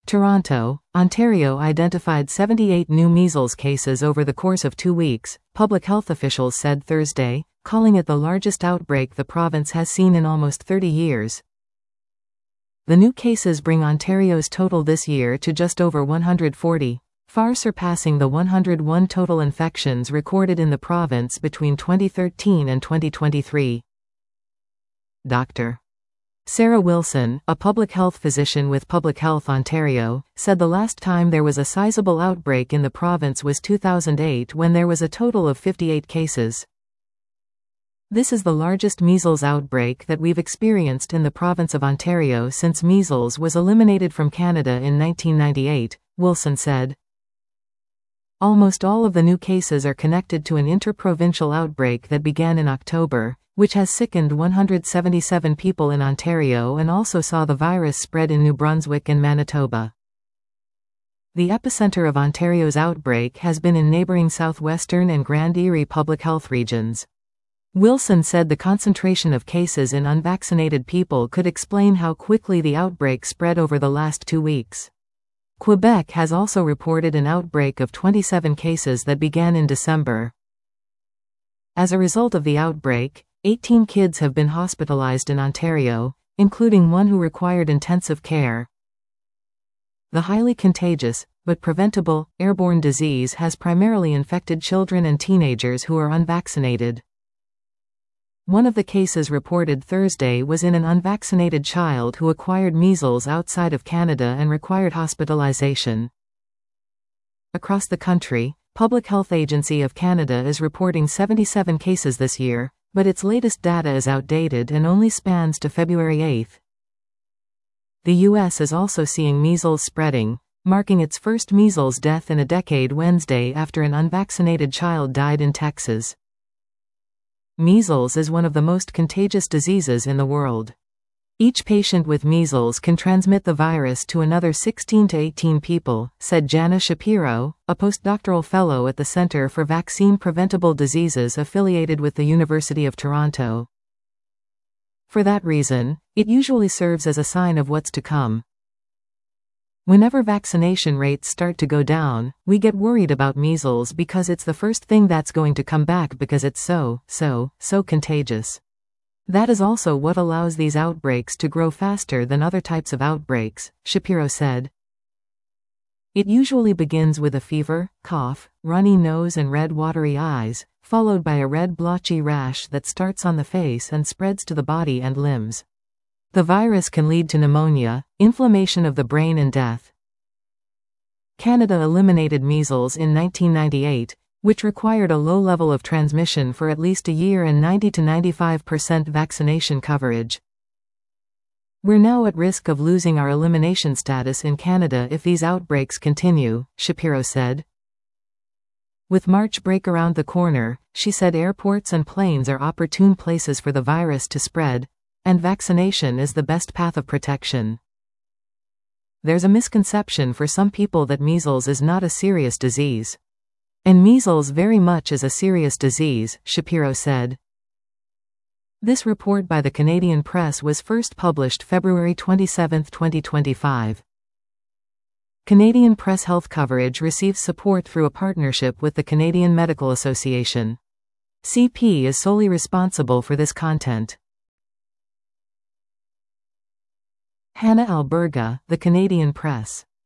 Toronto, Ontario identified 78 new measles cases over the course of 2 weeks, public health officials said Thursday, calling it the largest outbreak the province has seen in almost 30 years. The new cases bring Ontario's total this year to just over 140, far surpassing the 101 total infections recorded in the province between 2013 and 2023. Dr. Sarah Wilson, a public health physician with Public Health Ontario, said the last time there was a sizable outbreak in the province was 2008 when there was a total of 58 cases. This is the largest measles outbreak that we've experienced in the province of Ontario since measles was eliminated from Canada in 1998, Wilson said. Almost all of the new cases are connected to an interprovincial outbreak that began in October, which has sickened 177 people in Ontario and also saw the virus spread in New Brunswick and Manitoba. The epicenter of Ontario's outbreak has been in neighbouring southwestern and Grand Erie public health regions. Wilson said the concentration of cases in unvaccinated people could explain how quickly the outbreak spread over the last 2 weeks. Quebec has also reported an outbreak of 27 cases that began in December. As a result of the outbreak, 18 kids have been hospitalized in Ontario, including one who required intensive care. The highly contagious, but preventable, airborne disease has primarily infected children and teenagers who are unvaccinated. One of the cases reported Thursday was in an unvaccinated child who acquired measles outside of Canada and required hospitalization. Across the country, Public Health Agency of Canada is reporting 77 cases this year, but its latest data is outdated and only spans to February 8. The U.S. is also seeing measles spreading, marking its first measles death in a decade Wednesday after an unvaccinated child died in Texas. Measles is one of the most contagious diseases in the world. Each patient with measles can transmit the virus to another 16 to 18 people, said Jana Shapiro, a postdoctoral fellow at the Centre for Vaccine Preventable Diseases affiliated with the University of Toronto. For that reason, it usually serves as a sign of what's to come. Whenever vaccination rates start to go down, we get worried about measles because it's the first thing that's going to come back because it's so contagious. That is also what allows these outbreaks to grow faster than other types of outbreaks, Shapiro said. It usually begins with a fever, cough, runny nose and red watery eyes, followed by a red blotchy rash that starts on the face and spreads to the body and limbs. The virus can lead to pneumonia, inflammation of the brain and death. Canada eliminated measles in 1998, which required a low level of transmission for at least a year and 90 to 95% vaccination coverage. We're now at risk of losing our elimination status in Canada if these outbreaks continue, Shapiro said. With March break around the corner, she said airports and planes are opportune places for the virus to spread, and vaccination is the best path of protection. There's a misconception for some people that measles is not a serious disease. And measles very much is a serious disease, Shapiro said. This report by the Canadian Press was first published February 27, 2025. Canadian Press health coverage receives support through a partnership with the Canadian Medical Association. CP is solely responsible for this content. Hannah Alberga, The Canadian Press.